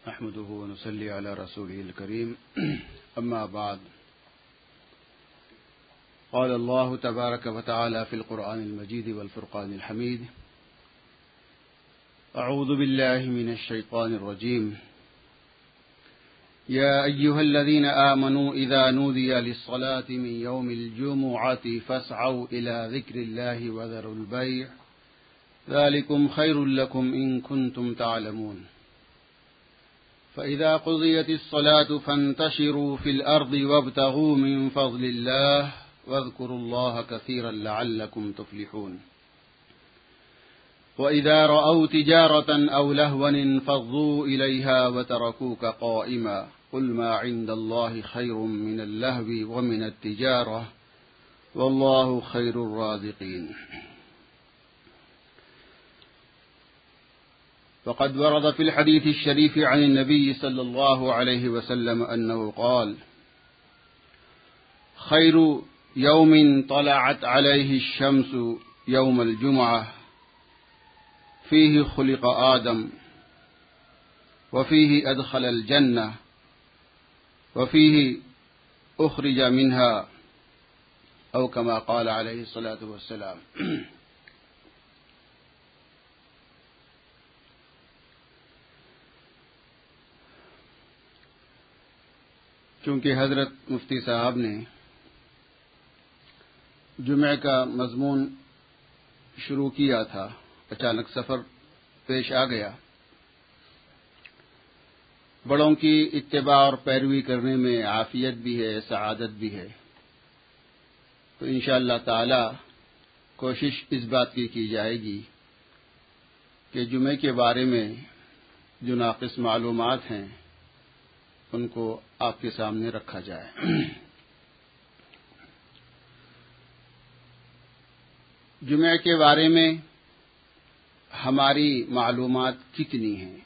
نحمده ونصلي على رسوله الكريم أما بعد قال الله تبارك وتعالى في القرآن المجيد والفرقان الحميد أعوذ بالله من الشيطان الرجيم يا أيها الذين آمنوا إذا نودي للصلاة من يوم الجمعة فاسعوا إلى ذكر الله وذروا البيع ذلكم خير لكم إن كنتم تعلمون فإذا قضيت الصلاة فانتشروا في الأرض وابتغوا من فضل الله واذكروا الله كثيرا لعلكم تفلحون وإذا رأوا تجارة أو لهوا انفضوا إليها وتركوك قائما قل ما عند الله خير من اللهو ومن التجارة والله خير الرازقين. وقد ورد في الحديث الشريف عن النبي صلى الله عليه وسلم أنه قال: خير يوم طلعت عليه الشمس يوم الجمعة فيه خلق آدم وفيه أدخل الجنة وفيه أخرج منها أو كما قال عليه الصلاة والسلام. چونکہ حضرت مفتی صاحب نے جمعہ کا مضمون شروع کیا تھا، اچانک سفر پیش آ گیا. بڑوں کی اتباع اور پیروی کرنے میں عافیت بھی ہے، سعادت بھی ہے. تو انشاءاللہ تعالی کوشش اس بات کی جائے گی کہ جمعے کے بارے میں جو ناقص معلومات ہیں ان کو آپ کے سامنے رکھا جائے. جمعہ کے بارے میں ہماری معلومات کتنی ہیں،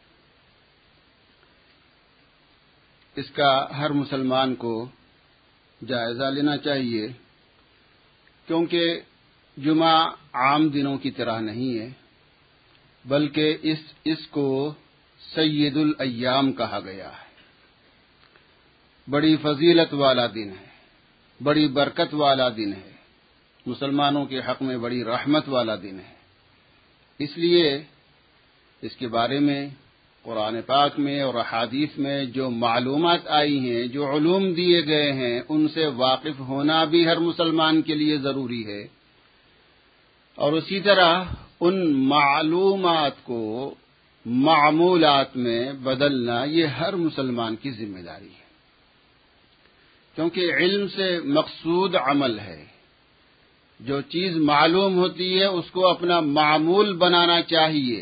اس کا ہر مسلمان کو جائزہ لینا چاہیے، کیونکہ جمعہ عام دنوں کی طرح نہیں ہے، بلکہ اس کو سید الایام کہا گیا ہے. بڑی فضیلت والا دن ہے، بڑی برکت والا دن ہے، مسلمانوں کے حق میں بڑی رحمت والا دن ہے. اس لیے اس کے بارے میں قرآن پاک میں اور احادیث میں جو معلومات آئی ہیں، جو علوم دیے گئے ہیں، ان سے واقف ہونا بھی ہر مسلمان کے لیے ضروری ہے. اور اسی طرح ان معلومات کو معمولات میں بدلنا یہ ہر مسلمان کی ذمہ داری ہے، کیونکہ علم سے مقصود عمل ہے. جو چیز معلوم ہوتی ہے اس کو اپنا معمول بنانا چاہیے،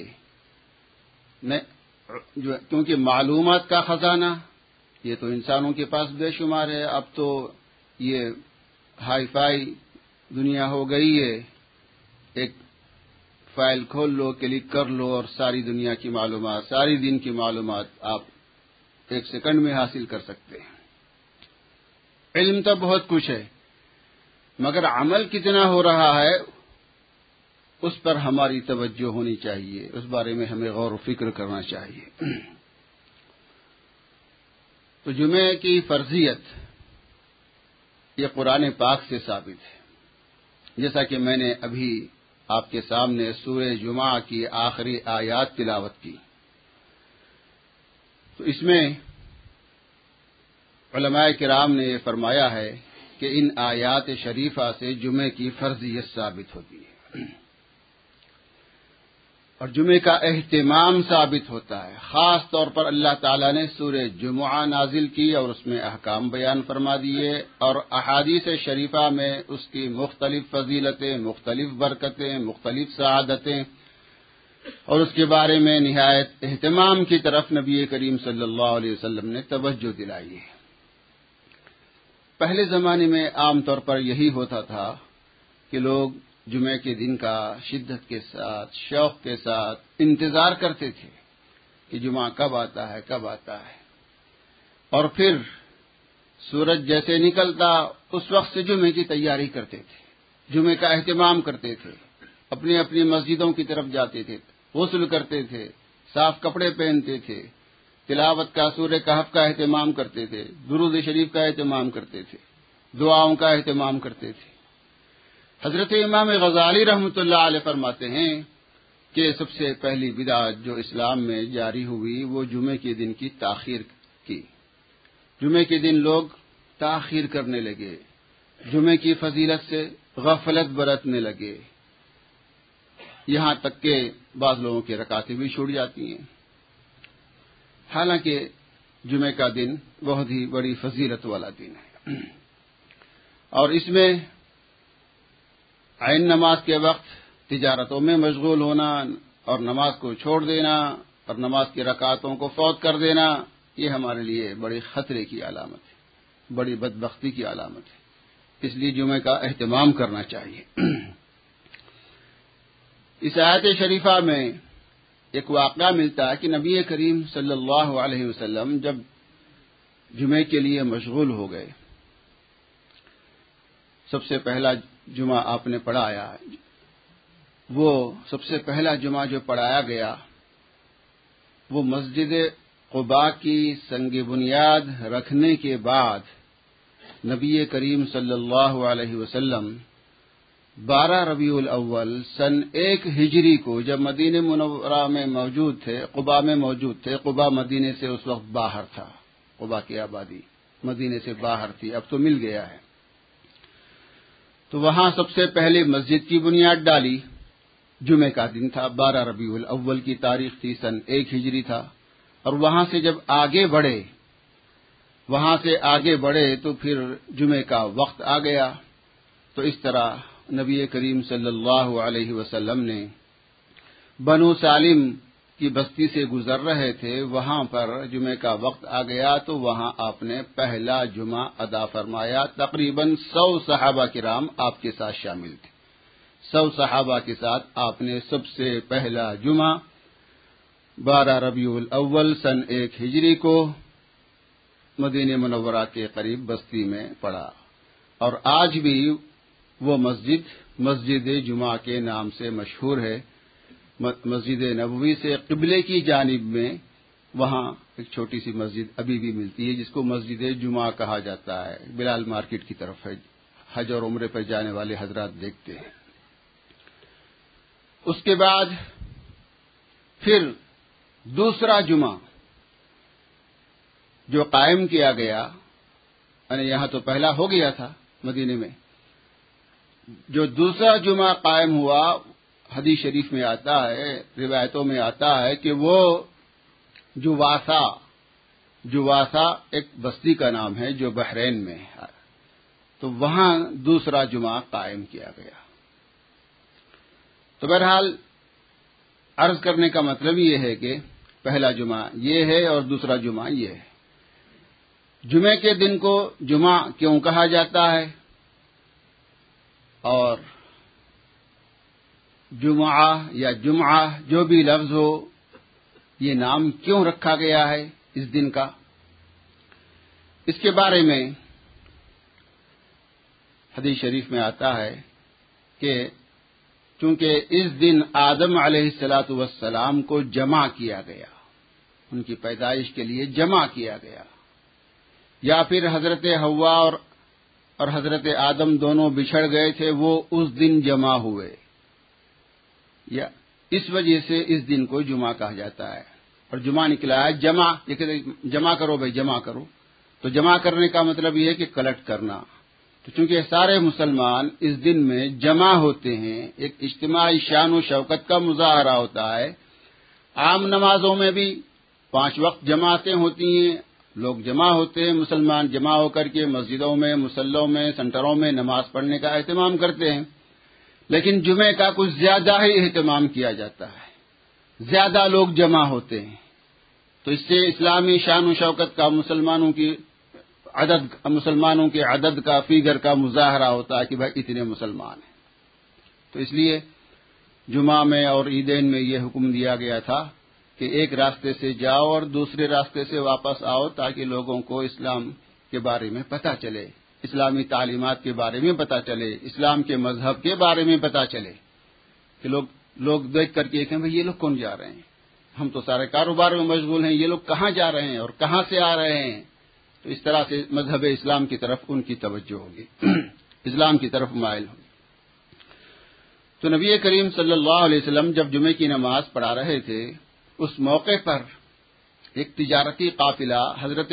کیونکہ معلومات کا خزانہ یہ تو انسانوں کے پاس بے شمار ہے. اب تو یہ ہائی فائی دنیا ہو گئی ہے، ایک فائل کھول لو، کلک کر لو اور ساری دنیا کی معلومات، ساری دن کی معلومات آپ ایک سیکنڈ میں حاصل کر سکتے ہیں. علم تو بہت کچھ ہے، مگر عمل کتنا ہو رہا ہے اس پر ہماری توجہ ہونی چاہیے، اس بارے میں ہمیں غور و فکر کرنا چاہیے. تو جمعے کی فرضیت یہ قرآن پاک سے ثابت ہے. جیسا کہ میں نے ابھی آپ کے سامنے سورہ جمعہ کی آخری آیات تلاوت کی، تو اس میں علماء کرام نے یہ فرمایا ہے کہ ان آیات شریفہ سے جمعے کی فرضیت ثابت ہوتی ہے اور جمعے کا اہتمام ثابت ہوتا ہے. خاص طور پر اللہ تعالیٰ نے سورہ جمعہ نازل کی اور اس میں احکام بیان فرما دیے، اور احادیث شریفہ میں اس کی مختلف فضیلتیں، مختلف برکتیں، مختلف سعادتیں، اور اس کے بارے میں نہایت اہتمام کی طرف نبی کریم صلی اللہ علیہ وسلم نے توجہ دلائی ہے. پہلے زمانے میں عام طور پر یہی ہوتا تھا کہ لوگ جمعے کے دن کا شدت کے ساتھ، شوق کے ساتھ انتظار کرتے تھے کہ جمعہ کب آتا ہے، کب آتا ہے. اور پھر سورج جیسے نکلتا اس وقت سے جمعے کی تیاری کرتے تھے، جمعے کا اہتمام کرتے تھے، اپنی اپنی مسجدوں کی طرف جاتے تھے، غسل کرتے تھے، صاف کپڑے پہنتے تھے تلاوت کا، سورہ کہف کا اہتمام کرتے تھے، درود شریف کا اہتمام کرتے تھے، دعاؤں کا اہتمام کرتے تھے۔ حضرت امام غزالی رحمۃ اللہ علیہ فرماتے ہیں کہ سب سے پہلی بدعت جو اسلام میں جاری ہوئی وہ جمعے کے دن کی تاخیر کی۔ جمعے کے دن لوگ تاخیر کرنے لگے، جمعے کی فضیلت سے غفلت برتنے لگے، یہاں تک کہ بعض لوگوں کی رکعتیں بھی چھوٹ جاتی ہیں، حالانکہ جمعے کا دن بہت ہی بڑی فضیلت والا دن ہے، اور اس میں عین نماز کے وقت تجارتوں میں مشغول ہونا اور نماز کو چھوڑ دینا اور نماز کی رکعتوں کو فوت کر دینا، یہ ہمارے لیے بڑی خطرے کی علامت ہے، بڑی بدبختی کی علامت ہے۔ اس لیے جمعے کا اہتمام کرنا چاہیے۔ اس آیت شریفہ میں ایک واقعہ ملتا ہے کہ نبی کریم صلی اللہ علیہ وسلم جب جمعے کے لیے مشغول ہو گئے، سب سے پہلا جمعہ آپ نے پڑھایا، وہ سب سے پہلا جمعہ جو پڑھایا گیا وہ مسجد قباء کی سنگ بنیاد رکھنے کے بعد نبی کریم صلی اللہ علیہ وسلم 12 ربیع الاول سن 1 ہجری کو جب مدینہ منورہ میں موجود تھے، قباء میں موجود تھے، قباء مدینے سے اس وقت باہر تھا، قباء کی آبادی مدینے سے باہر تھی، اب تو مل گیا ہے، تو وہاں سب سے پہلے مسجد کی بنیاد ڈالی۔ جمعے کا دن تھا، 12 ربیع الاول کی تاریخ تھی، سن 1 ہجری تھا، اور وہاں سے جب آگے بڑھے تو پھر جمعے کا وقت آ گیا، تو اس طرح نبی کریم صلی اللہ علیہ وسلم نے بنو سالم کی بستی سے گزر رہے تھے، وہاں پر جمعے کا وقت آ گیا تو وہاں آپ نے پہلا جمعہ ادا فرمایا۔ تقریباً 100 صحابہ کرام آپ کے ساتھ شامل تھے، 100 صحابہ کے ساتھ آپ نے سب سے پہلا جمعہ 12 ربیع الاول سن 1 ہجری کو مدینہ منورہ کے قریب بستی میں پڑھا، اور آج بھی وہ مسجد جمعہ کے نام سے مشہور ہے۔ مسجد نبوی سے قبلے کی جانب میں وہاں ایک چھوٹی سی مسجد ابھی بھی ملتی ہے جس کو مسجد جمعہ کہا جاتا ہے، بلال مارکیٹ کی طرف ہے، حج اور عمرے پر جانے والے حضرات دیکھتے ہیں۔ اس کے بعد پھر دوسرا جمعہ جو قائم کیا گیا، یعنی یہاں تو پہلا ہو گیا تھا مدینے میں، جو دوسرا جمعہ قائم ہوا، حدیث شریف میں آتا ہے، روایتوں میں آتا ہے کہ وہ جواسا ایک بستی کا نام ہے جو بحرین میں ہے، تو وہاں دوسرا جمعہ قائم کیا گیا۔ تو بہرحال عرض کرنے کا مطلب یہ ہے کہ پہلا جمعہ یہ ہے اور دوسرا جمعہ یہ ہے۔ جمعے کے دن کو جمعہ کیوں کہا جاتا ہے، اور جمعہ یا جمعہ جو بھی لفظ ہو، یہ نام کیوں رکھا گیا ہے اس دن کا، اس کے بارے میں حدیث شریف میں آتا ہے کہ چونکہ اس دن آدم علیہ السلام کو جمع کیا گیا، ان کی پیدائش کے لیے جمع کیا گیا، یا پھر حضرت حوا اور حضرت آدم دونوں بچھڑ گئے تھے، وہ اس دن جمع ہوئے، یا اس وجہ سے اس دن کو جمعہ کہا جاتا ہے۔ اور جمعہ نکلا ہے جمع کرو بھائی، جمع کرو، تو جمع کرنے کا مطلب یہ ہے کہ کلیکٹ کرنا۔ تو چونکہ سارے مسلمان اس دن میں جمع ہوتے ہیں، ایک اجتماعی شان و شوکت کا مظاہرہ ہوتا ہے۔ عام نمازوں میں بھی 5 وقت جماعتیں ہوتی ہیں، لوگ جمع ہوتے ہیں، مسلمان جمع ہو کر کے مسجدوں میں، مصلوں میں، سنٹروں میں نماز پڑھنے کا اہتمام کرتے ہیں، لیکن جمعے کا کچھ زیادہ ہی اہتمام کیا جاتا ہے، زیادہ لوگ جمع ہوتے ہیں، تو اس سے اسلامی شان و شوکت کا مسلمانوں کے عدد کا، فیگر کا مظاہرہ ہوتا ہے کہ بھائی اتنے مسلمان ہیں۔ تو اس لیے جمعہ میں اور عیدین میں یہ حکم دیا گیا تھا کہ ایک راستے سے جاؤ اور دوسرے راستے سے واپس آؤ، تاکہ لوگوں کو اسلام کے بارے میں پتہ چلے، اسلامی تعلیمات کے بارے میں پتہ چلے، اسلام کے مذہب کے بارے میں پتہ چلے، کہ لوگ دیکھ کر کے کہیں بھئی یہ لوگ کون جا رہے ہیں، ہم تو سارے کاروبار میں مشغول ہیں، یہ لوگ کہاں جا رہے ہیں اور کہاں سے آ رہے ہیں؟ تو اس طرح سے مذہب اسلام کی طرف ان کی توجہ ہوگی، اسلام کی طرف مائل ہوگی۔ تو نبی کریم صلی اللہ علیہ وسلم جب جمعے کی نماز پڑھا رہے تھے، اس موقع پر ایک تجارتی قافلہ حضرت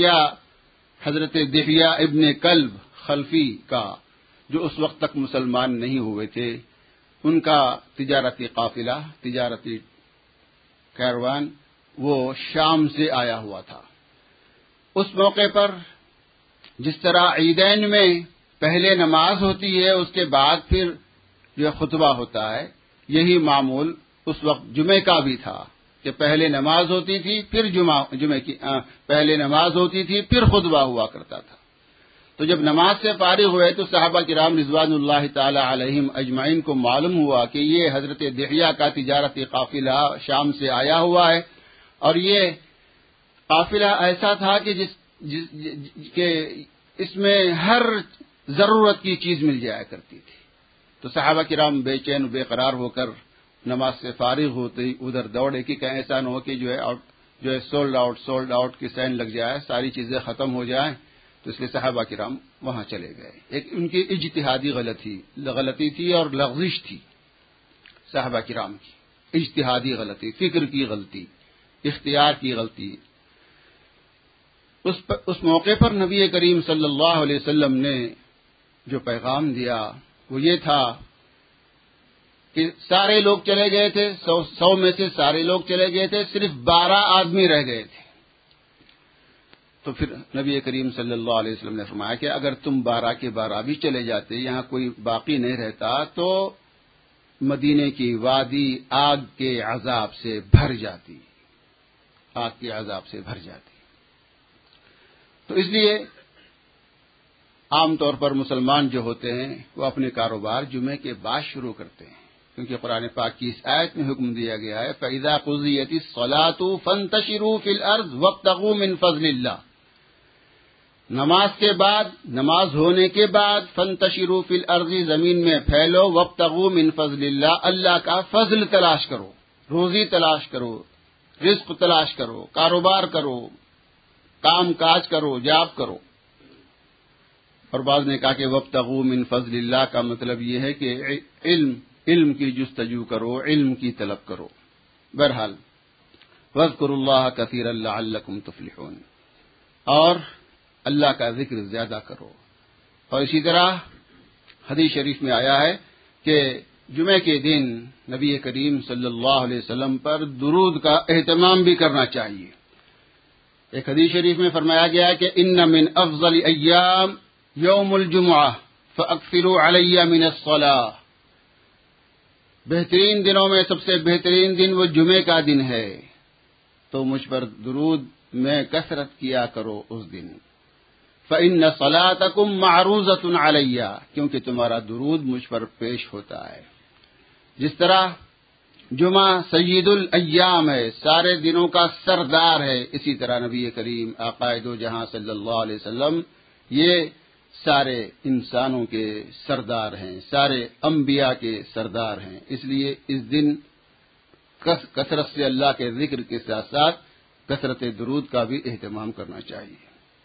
دحیہ ابن کلب خلفی کا، جو اس وقت تک مسلمان نہیں ہوئے تھے، ان کا تجارتی قافلہ، تجارتی کاروان وہ شام سے آیا ہوا تھا۔ اس موقع پر جس طرح عیدین میں پہلے نماز ہوتی ہے، اس کے بعد پھر جو خطبہ ہوتا ہے، یہی معمول اس وقت جمعے کا بھی تھا کہ پہلے نماز ہوتی تھی، پھر جمعے کی پہلے نماز ہوتی تھی، پھر خطبہ ہوا کرتا تھا۔ تو جب نماز سے فارغ ہوئے تو صحابہ کرام رضوان اللہ تعالی علیہم اجمعین کو معلوم ہوا کہ یہ حضرت دحیہ کا تجارتی قافلہ شام سے آیا ہوا ہے، اور یہ قافلہ ایسا تھا کہ اس میں ہر ضرورت کی چیز مل جایا کرتی تھی۔ تو صحابہ کرام بے چین و بے قرار ہو کر نماز سے فارغ ہوتے ہی ادھر دوڑے کہ کہیں ایسا نہ ہو کہ جو ہے سولڈ آؤٹ کی سین لگ جائے، ساری چیزیں ختم ہو جائیں۔ تو اس لیے صحابہ کرام وہاں چلے گئے۔ ایک ان کی اجتہادی غلطی تھی اور لغزش تھی، صحابہ کرام کی اجتہادی غلطی، فکر کی غلطی، اختیار کی غلطی۔ اس موقع پر نبی کریم صلی اللہ علیہ وسلم نے جو پیغام دیا وہ یہ تھا کہ سارے لوگ چلے گئے تھے، 100 میں سے سارے لوگ چلے گئے تھے، صرف 12 آدمی رہ گئے تھے۔ تو پھر نبی کریم صلی اللہ علیہ وسلم نے فرمایا کہ اگر تم 12 کے 12 بھی چلے جاتے، یہاں کوئی باقی نہیں رہتا، تو مدینے کی وادی آگ کے عذاب سے بھر جاتی، آگ کے عذاب سے بھر جاتی۔ تو اس لیے عام طور پر مسلمان جو ہوتے ہیں وہ اپنے کاروبار جمعے کے بعد شروع کرتے ہیں، کیونکہ قرآن پاک کی اس آیت میں حکم دیا گیا ہے فَإِذَا قُضِيَتِ الصَّلَاةُ فَانتَشِرُوا فِي الْأَرْضِ وَابْتَغُوا مِنْ فَضْلِ اللَّهِ۔ نماز کے بعد، نماز ہونے کے بعد فَانتَشِرُوا فِي الْأَرْضِ، زمین میں پھیلو، وَابْتَغُوا مِنْ فَضْلِ اللَّهِ، اللہ کا فضل تلاش کرو، روزی تلاش کرو، رزق تلاش کرو، کاروبار کرو، کام کاج کرو، جاب کرو۔ اور بعض نے کہا کہ وَابْتَغُوا مِنْ فَضْلِ اللَّهِ کا مطلب یہ ہے کہ علم کی جستجو کرو، علم کی طلب کرو۔ بہرحال وَاذْكُرُوا اللَّهَ كَثِيرًا لَعَلَّكُمْ تُفْلِحُونَ، اور اللہ کا ذکر زیادہ کرو۔ اور اسی طرح حدیث شریف میں آیا ہے کہ جمعے کے دن نبی کریم صلی اللہ علیہ وسلم پر درود کا اہتمام بھی کرنا چاہیے۔ ایک حدیث شریف میں فرمایا گیا ہے کہ ان من افضل ایام یوم الجمعہ فاکثروا علی من الصلاۃ، بہترین دنوں میں سب سے بہترین دن وہ جمعے کا دن ہے، تو مجھ پر درود میں کثرت کیا کرو اس دن۔ فإن صلاتکم معروضۃ علی، کیونکہ تمہارا درود مجھ پر پیش ہوتا ہے۔ جس طرح جمعہ سید الایام ہے، سارے دنوں کا سردار ہے، اسی طرح نبی کریم آقائے دو جہاں صلی اللہ علیہ وسلم یہ سارے انسانوں کے سردار ہیں، سارے انبیاء کے سردار ہیں۔ اس لیے اس دن کثرت سے اللہ کے ذکر کے ساتھ ساتھ کثرت درود کا بھی اہتمام کرنا چاہیے۔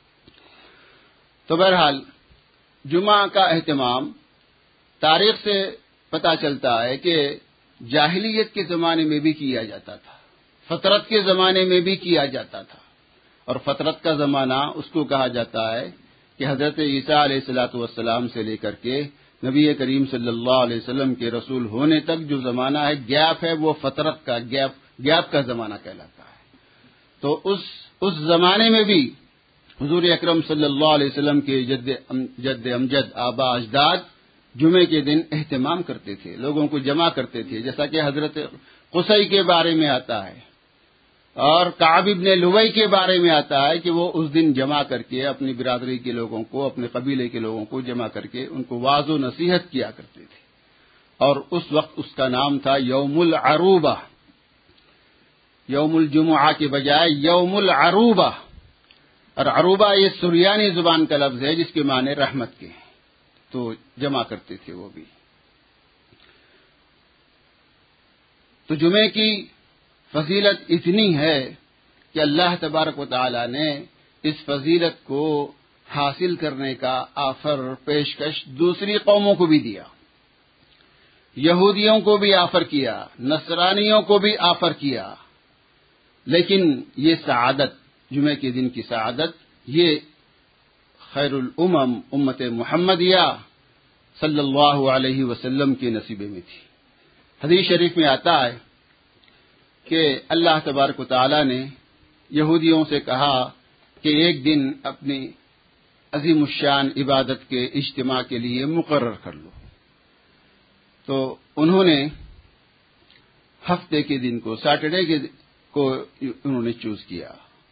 تو بہرحال جمعہ کا اہتمام تاریخ سے پتہ چلتا ہے کہ جاہلیت کے زمانے میں بھی کیا جاتا تھا، فطرت کے زمانے میں بھی کیا جاتا تھا، اور فطرت کا زمانہ اس کو کہا جاتا ہے کہ حضرت عیسیٰ علیہ الصلوۃ والسلام سے لے کر کے نبی کریم صلی اللہ علیہ وسلم کے رسول ہونے تک جو زمانہ ہے، گیپ ہے، وہ فطرت کا گیپ کا زمانہ کہلاتا ہے۔ تو اس زمانے میں بھی حضور اکرم صلی اللہ علیہ وسلم کے جد امجد آبا اجداد جمعے کے دن اہتمام کرتے تھے، لوگوں کو جمع کرتے تھے، جیسا کہ حضرت قصی کے بارے میں آتا ہے اور کعب ابن لؤی کے بارے میں آتا ہے کہ وہ اس دن جمع کر کے اپنی برادری کے لوگوں کو، اپنے قبیلے کے لوگوں کو جمع کر کے ان کو واعظ و نصیحت کیا کرتے تھے، اور اس وقت اس کا نام تھا یوم العروبہ، یوم الجمعہ کے بجائے یوم العروبہ۔ اور عروبہ یہ سریانی زبان کا لفظ ہے جس کے معنی رحمت کے ہیں، تو جمع کرتے تھے وہ بھی۔ تو جمعے کی فضیلت اتنی ہے کہ اللہ تبارک و تعالی نے اس فضیلت کو حاصل کرنے کا آفر پیشکش دوسری قوموں کو بھی دیا، یہودیوں کو بھی آفر کیا، نصرانیوں کو بھی آفر کیا، لیکن یہ سعادت، جمعے کے دن کی سعادت، یہ خیر الامم امت محمدیہ صلی اللہ علیہ وسلم کے نصیبے میں تھی۔ حدیث شریف میں آتا ہے کہ اللہ تبارک و تعالی نے یہودیوں سے کہا کہ ایک دن اپنی عظیم الشان عبادت کے اجتماع کے لیے مقرر کر لو، تو انہوں نے ہفتے کے دن کو، سیٹرڈے کے کو انہوں نے چوز کیا،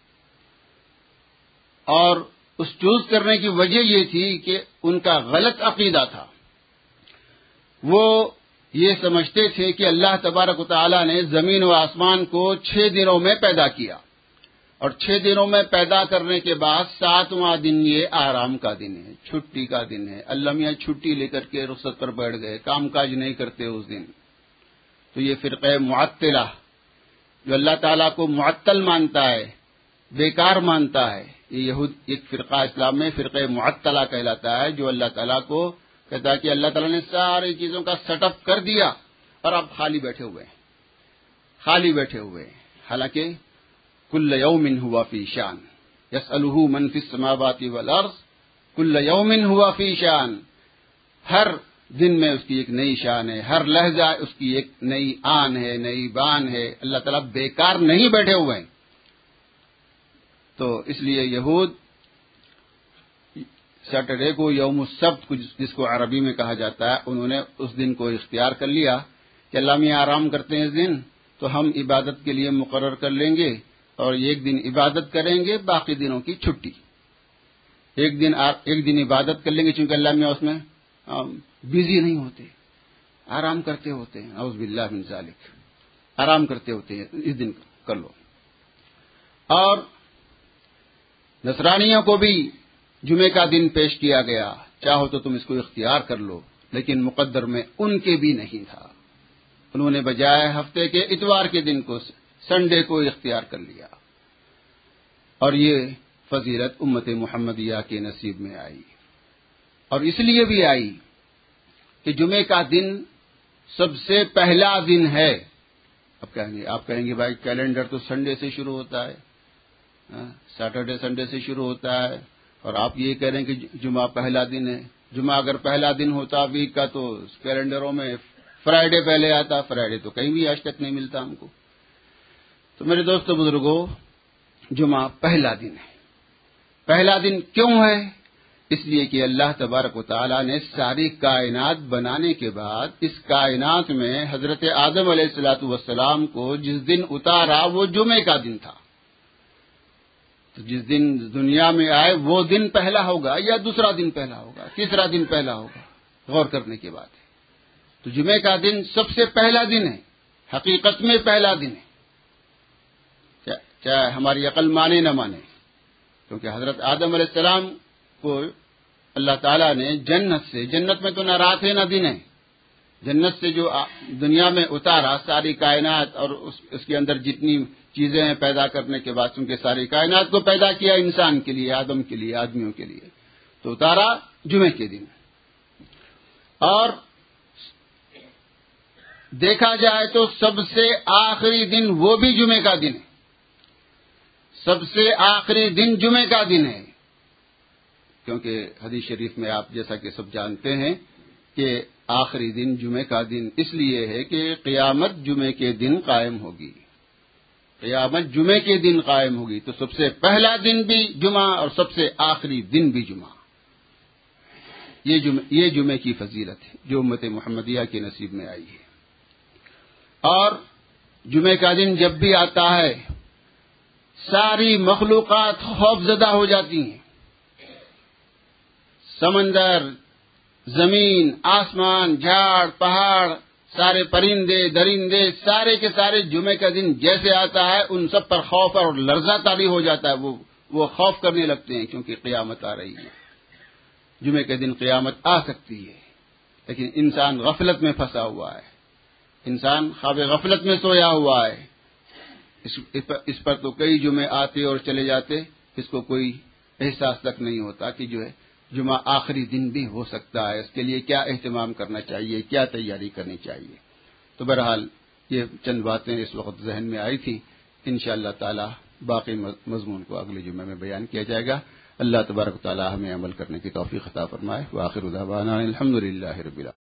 اور اس چوز کرنے کی وجہ یہ تھی کہ ان کا غلط عقیدہ تھا۔ وہ یہ سمجھتے تھے کہ اللہ تبارک و تعالی نے زمین و آسمان کو 6 دنوں میں پیدا کیا، اور 6 دنوں میں پیدا کرنے کے بعد 7واں دن یہ آرام کا دن ہے، چھٹی کا دن ہے۔ اللہ میاں چھٹی لے کر کے رخصت پر بیٹھ گئے، کام کاج نہیں کرتے اس دن۔ تو یہ فرقہ معطلہ جو اللہ تعالیٰ کو معطل مانتا ہے، بیکار مانتا ہے، یہ ایک فرقہ اسلام میں فرقہ معطلہ کہلاتا ہے، جو اللہ تعالیٰ کو کہتا ہے کہ اللہ تعالیٰ نے ساری چیزوں کا سیٹ اپ کر دیا اور اب خالی بیٹھے ہوئے ہیں، حالانکہ کل یوم ہوا فی شان یسألہ من فی السماوات والارض کل یوم ہوا فی شان، ہر دن میں اس کی ایک نئی شان ہے، ہر لہجہ اس کی ایک نئی آن ہے، نئی بان ہے۔ اللہ تعالیٰ بیکار نہیں بیٹھے ہوئے ہیں۔ تو اس لیے یہود سیٹرڈے کو یوم السبت کو، جس کو عربی میں کہا جاتا ہے، انہوں نے اس دن کو اختیار کر لیا کہ اللہ میاں آرام کرتے ہیں اس دن، تو ہم عبادت کے لیے مقرر کر لیں گے اور ایک دن عبادت کریں گے، باقی دنوں کی چھٹی۔ ایک دن عبادت کر لیں گے، چونکہ اللہ میاں اس میں بزی نہیں ہوتے، آرام کرتے ہوتے ہیں، اعوذ باللہ من ذالک، آرام کرتے ہوتے ہیں، اس دن کر لو۔ اور نصرانیوں کو بھی جمعے کا دن پیش کیا گیا، چاہو تو تم اس کو اختیار کر لو، لیکن مقدر میں ان کے بھی نہیں تھا۔ انہوں نے بجائے ہفتے کے اتوار کے دن کو، سنڈے کو اختیار کر لیا، اور یہ فضیلت امت محمدیہ کے نصیب میں آئی، اور اس لیے بھی آئی کہ جمعے کا دن سب سے پہلا دن ہے۔ آپ کہیں گے بھائی کیلنڈر تو سنڈے سے شروع ہوتا ہے، سیٹرڈے سنڈے سے شروع ہوتا ہے، اور آپ یہ کہہ رہے ہیں کہ جمعہ پہلا دن ہے۔ جمعہ اگر پہلا دن ہوتا ویک کا تو کیلنڈروں میں فرائیڈے پہلے آتا، فرائیڈے تو کہیں بھی آج تک نہیں ملتا ہم کو۔ تو میرے دوستو بزرگوں، جمعہ پہلا دن ہے۔ پہلا دن کیوں ہے؟ اس لیے کہ اللہ تبارک و تعالی نے ساری کائنات بنانے کے بعد اس کائنات میں حضرت آدم علیہ السلام کو جس دن اتارا وہ جمعے کا دن تھا۔ تو جس دن دنیا میں آئے وہ دن پہلا ہوگا یا دوسرا دن پہلا ہوگا، تیسرا دن پہلا ہوگا، غور کرنے کی بات ہے۔ تو جمعے کا دن سب سے پہلا دن ہے، حقیقت میں پہلا دن ہے، چاہے ہماری عقل مانے نہ مانے، کیونکہ حضرت آدم علیہ السلام کو اللہ تعالیٰ نے جنت میں تو نہ رات ہے نہ دن ہے، جنت سے جو دنیا میں اتارا، ساری کائنات اور اس کے اندر جتنی چیزیں ہیں پیدا کرنے کے بعد، چونکہ ساری کائنات کو پیدا کیا انسان کے لیے، آدم کے لیے، آدمیوں کے لیے، تو اتارا جمعے کے دن۔ اور دیکھا جائے تو سب سے آخری دن وہ بھی جمعے کا دن ہے، سب سے آخری دن جمعے کا دن ہے، کیونکہ حدیث شریف میں آپ جیسا کہ سب جانتے ہیں کہ آخری دن جمعے کا دن اس لیے ہے کہ قیامت جمعے کے دن قائم ہوگی، قیامت جمعے کے دن قائم ہوگی، تو سب سے پہلا دن بھی جمعہ اور سب سے آخری دن بھی جمعہ۔ یہ جمعے کی فضیلت ہے جو امت محمدیہ کے نصیب میں آئی ہے۔ اور جمعے کا دن جب بھی آتا ہے ساری مخلوقات خوف زدہ ہو جاتی ہیں، سمندر، زمین، آسمان، جھاڑ، پہاڑ، سارے پرندے درندے سارے کے سارے جمعے کا دن جیسے آتا ہے ان سب پر خوف اور لرزہ طاری ہو جاتا ہے، وہ خوف کرنے لگتے ہیں، کیونکہ قیامت آ رہی ہے۔ جمعے کے دن قیامت آ سکتی ہے، لیکن انسان غفلت میں پھنسا ہوا ہے، انسان خواب غفلت میں سویا ہوا ہے، اس پر تو کئی جمعے آتے اور چلے جاتے، اس کو کوئی احساس تک نہیں ہوتا کہ جو ہے جمعہ آخری دن بھی ہو سکتا ہے، اس کے لیے کیا اہتمام کرنا چاہیے، کیا تیاری کرنی چاہیے۔ تو بہرحال یہ چند باتیں اس وقت ذہن میں آئی تھیں، انشاءاللہ تعالی باقی مضمون کو اگلے جمعے میں بیان کیا جائے گا۔ اللہ تبارک و تعالی ہمیں عمل کرنے کی توفیق عطا فرمائے۔ وآخر دعوانا الحمدللہ رب العالمین۔